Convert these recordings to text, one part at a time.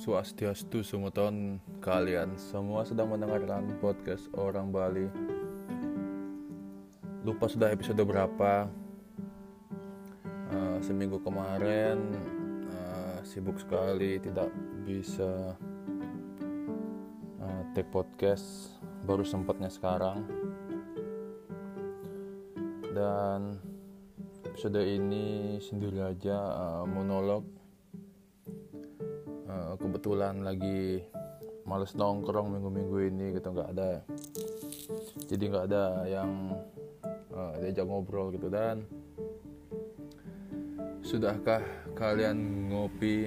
Swastiastu, semua tahun kalian semua sedang mendengarkan podcast orang Bali. Lupa sudah episode berapa. Seminggu kemarin sibuk sekali, tidak bisa take podcast. Baru sempatnya sekarang. Dan episode ini sendiri aja, monolog. Kebetulan lagi males nongkrong minggu-minggu ini gitu, nggak ada yang diajak ngobrol gitu. Dan sudahkah kalian ngopi?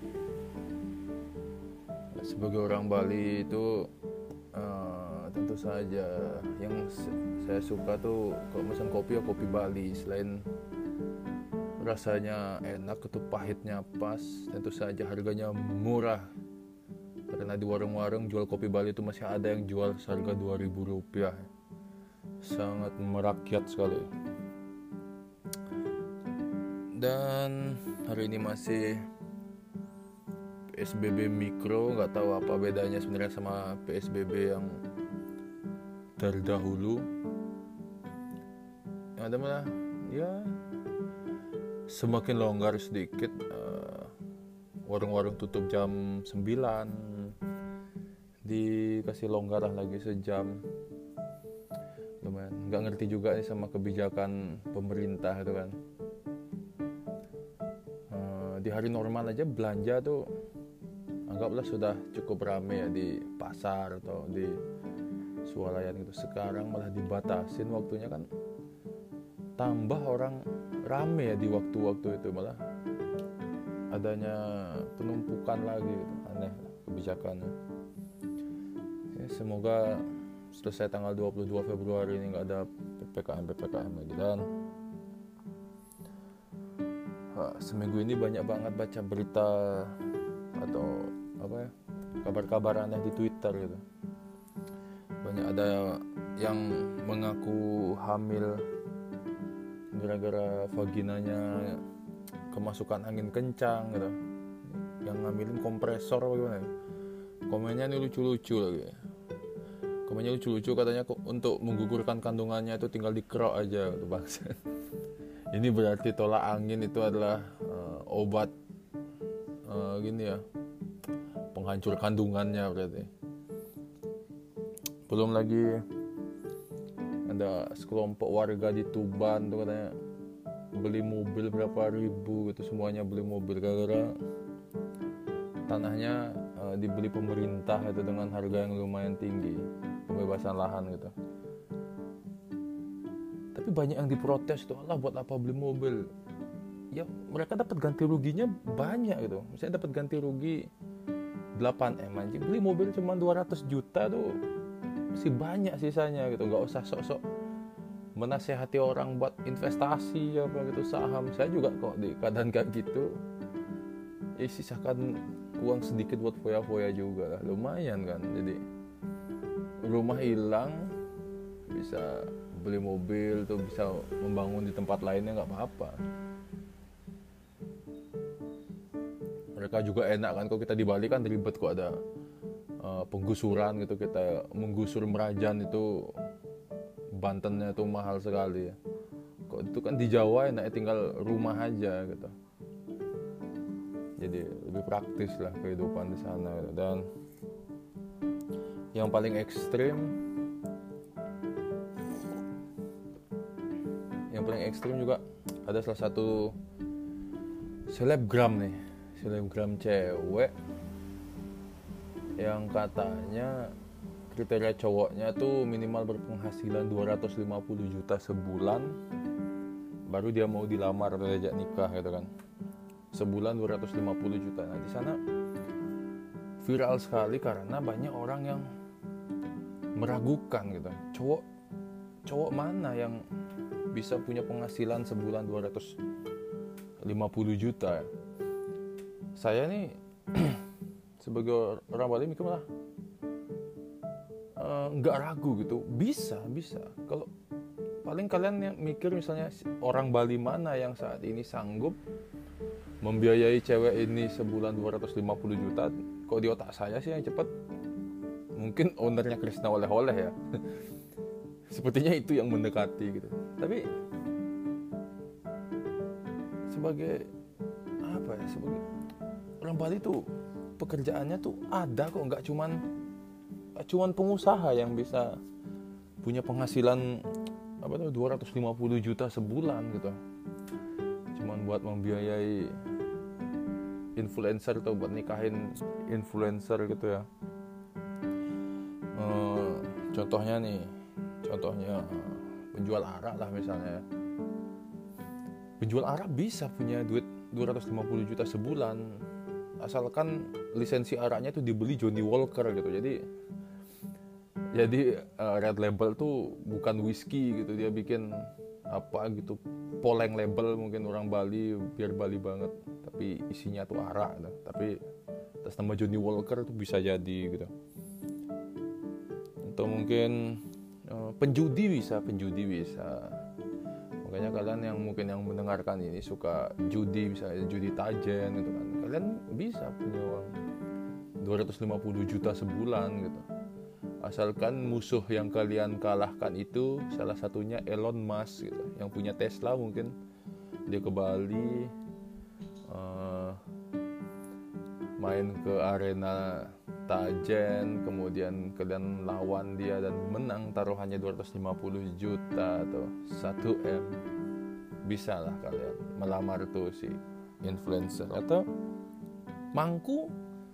Sebagai orang Bali itu tentu saja yang saya suka tuh kalau pesan kopi ya kopi Bali. Selain rasanya enak, itu pahitnya pas, tentu saja harganya murah. Karena di warung-warung jual kopi Bali itu masih ada yang jual seharga Rp2.000. Sangat merakyat sekali. Dan hari ini masih PSBB mikro, nggak tahu apa bedanya sebenarnya sama PSBB yang terdahulu. Yang ada malah ya semakin longgar sedikit. Warung-warung tutup jam 9, dikasih longgar lagi sejam. Lumayan. Nggak ngerti juga nih sama kebijakan pemerintah itu kan. Di hari normal aja belanja tuh anggaplah sudah cukup ramai ya di pasar atau di swalayan gitu. Sekarang malah dibatasin waktunya kan, tambah orang rame ya di waktu-waktu itu, malah adanya penumpukan lagi gitu. Aneh kebijakannya ya. Semoga selesai tanggal 22 Februari ini nggak ada PPKM lagi. Dan seminggu ini banyak banget baca berita atau kabar-kabar aneh di Twitter gitu. Banyak ada yang mengaku hamil gara-gara vaginanya kemasukan angin kencang gitu, yang ngambilin kompresor bagaimana. Komennya ini lucu-lucu lagi. Komennya lucu-lucu, katanya untuk menggugurkan kandungannya itu tinggal dikerok aja gitu, bangsa. Ini berarti tolak angin itu adalah obat gini ya, penghancur kandungannya berarti. Belum lagi ada sekelompok warga di Tuban tuh katanya beli mobil berapa ribu gitu, semuanya beli mobil gara-gara tanahnya dibeli pemerintah itu dengan harga yang lumayan tinggi, pembebasan lahan gitu. Tapi banyak yang diprotes tuh, Allah buat apa beli mobil? Ya mereka dapat ganti ruginya banyak gitu. Misalnya dapat ganti rugi 8M anjing, beli mobil cuma 200 juta tuh masih banyak sisanya gitu. Nggak usah sok-sok menasehati orang buat investasi apa gitu, saham. Saya juga kok di keadaan kayak gitu ya, sisakan uang sedikit buat foya-foya juga lah, lumayan kan. Jadi rumah hilang bisa beli mobil tuh, bisa membangun di tempat lainnya nggak apa-apa. Mereka juga enak kan, kok kita di Bali kan ribet kok, ada penggusuran gitu. Kita menggusur Merajan itu Bantennya tuh mahal sekali ya. Kok itu kan di Jawa enaknya tinggal rumah aja gitu. Jadi lebih praktis lah kehidupan di sana gitu. Dan yang paling ekstrim juga ada salah satu selebgram cewek yang katanya kriteria cowoknya tuh minimal berpenghasilan 250 juta sebulan baru dia mau dilamar atau diajak nikah gitu kan. Sebulan 250 juta. Nah, di sana viral sekali karena banyak orang yang meragukan gitu. Cowok mana yang bisa punya penghasilan sebulan 250 juta? Saya nih sebagai orang Bali mikir malah nggak ragu gitu, bisa. Kalau paling kalian yang mikir misalnya orang Bali mana yang saat ini sanggup membiayai cewek ini sebulan 250 juta, Kalau di otak saya sih yang cepat mungkin ownernya Krishna oleh-oleh ya. Sepertinya itu yang mendekati gitu. Tapi sebagai apa ya, sebagai orang Bali tuh pekerjaannya tuh ada kok, nggak cuman pengusaha yang bisa punya penghasilan 250 juta sebulan gitu. Cuman buat membiayai influencer atau buat nikahin influencer gitu ya. Contohnya penjual arak lah misalnya. Penjual arak bisa punya duit 250 juta sebulan asalkan lisensi araknya tuh dibeli Johnny Walker gitu. Jadi red label tuh bukan whisky gitu, dia bikin apa gitu, poleng label mungkin orang Bali biar Bali banget, tapi isinya tuh arak gitu. Tapi atas nama Johnny Walker tuh bisa jadi gitu. Atau mungkin penjudi bisa. Makanya kalian yang mungkin yang mendengarkan ini suka judi, misalnya judi tajen gitu kan, kalian bisa punya uang 250 juta sebulan gitu, asalkan musuh yang kalian kalahkan itu salah satunya Elon Musk gitu, yang punya Tesla. Mungkin dia ke Bali, main ke arena tajen, kemudian kalian lawan dia dan menang taruhannya 250 juta atau 1M, bisa lah kalian melamar tuh si influencer. Atau mangku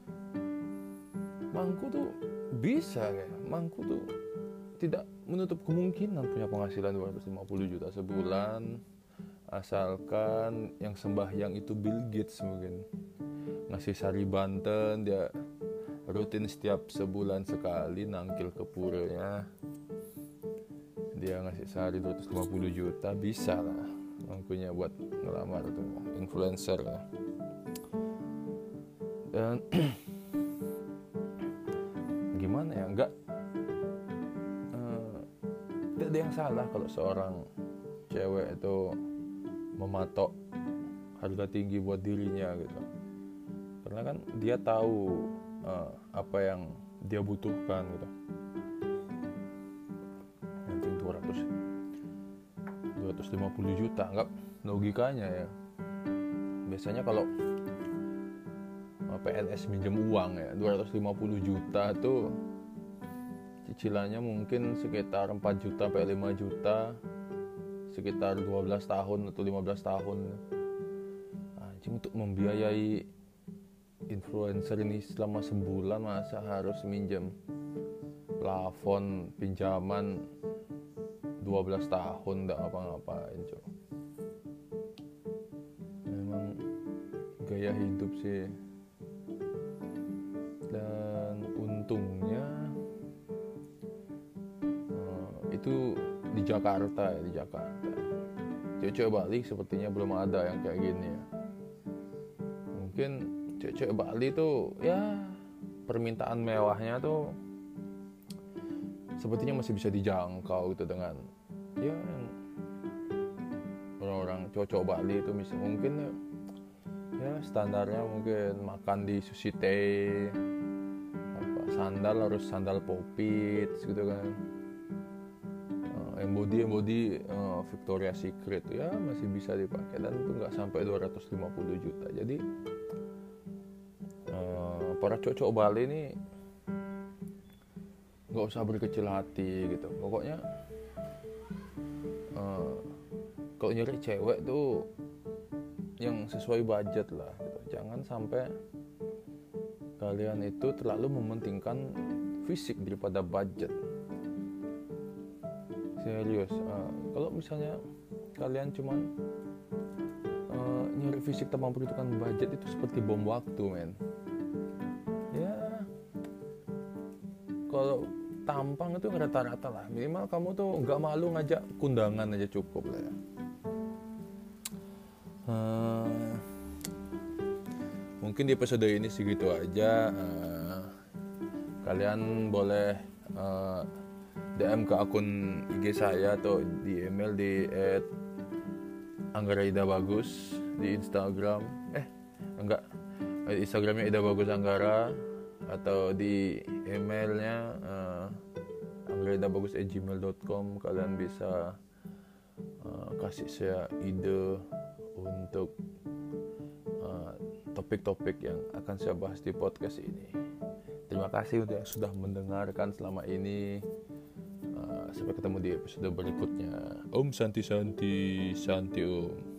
tuh bisa kayak mangku tuh tidak menutup kemungkinan punya penghasilan 250 juta sebulan, asalkan yang sembahyang itu Bill Gates mungkin ngasih sari Banten, dia rutin setiap sebulan sekali nangkil ke puranya, dia ngasih sehari 250 juta, bisa lah mangkunya buat ngelamar tuh influencer lah. Dan gimana ya, tidak ada yang salah kalau seorang cewek itu mematok harga tinggi buat dirinya gitu, karena kan dia tahu apa yang dia butuhkan gitu. Nanti 250 juta, enggak logikanya ya. Biasanya kalau PNS minjem uang ya 250 juta tuh cicilannya mungkin sekitar 4 juta sampai 5 juta sekitar 12 tahun atau 15 tahun. Anjing, untuk membiayai influencer ini selama sebulan masa harus minjem plafon pinjaman 12 tahun enggak ngapa-ngapain, coy. Memang gaya hidup sih. Dan untungnya itu di Jakarta. Cewek-cewek Bali sepertinya belum ada yang kayak gini ya. Mungkin cewek Bali tuh ya permintaan mewahnya tuh sepertinya masih bisa dijangkau gitu dengan ya orang-orang cowok Bali itu mungkin ya standarnya mungkin makan di sushi teh, sandal harus sandal popit gitu kan, embody Victoria's Secret ya masih bisa dipakai dan itu nggak sampai 250 juta. Jadi para cowok Bali ini nggak usah berkecil hati gitu. Pokoknya kalau nyari cewek tuh yang sesuai budget lah gitu. Jangan sampai kalian itu terlalu mementingkan fisik daripada budget. Serius, kalau misalnya kalian cuman nyari fisik tanpa memperhitungkan budget, itu seperti bom waktu, men. Ya, kalau tampang itu rata-rata lah, minimal kamu tuh nggak malu ngajak kundangan aja cukup lah ya. Mungkin di episode ini segitu aja. Kalian boleh DM ke akun IG saya atau di email di @anggara_ida_bagus di Instagram. Instagramnya Ida Bagus Anggara. atau di emailnya anggreda_bagus@gmail.com. Kalian bisa kasih saya ide untuk topik-topik yang akan saya bahas di podcast ini. Terima kasih untuk yang sudah mendengarkan selama ini. Sampai ketemu di episode berikutnya. Om Santi Santi Santi Om.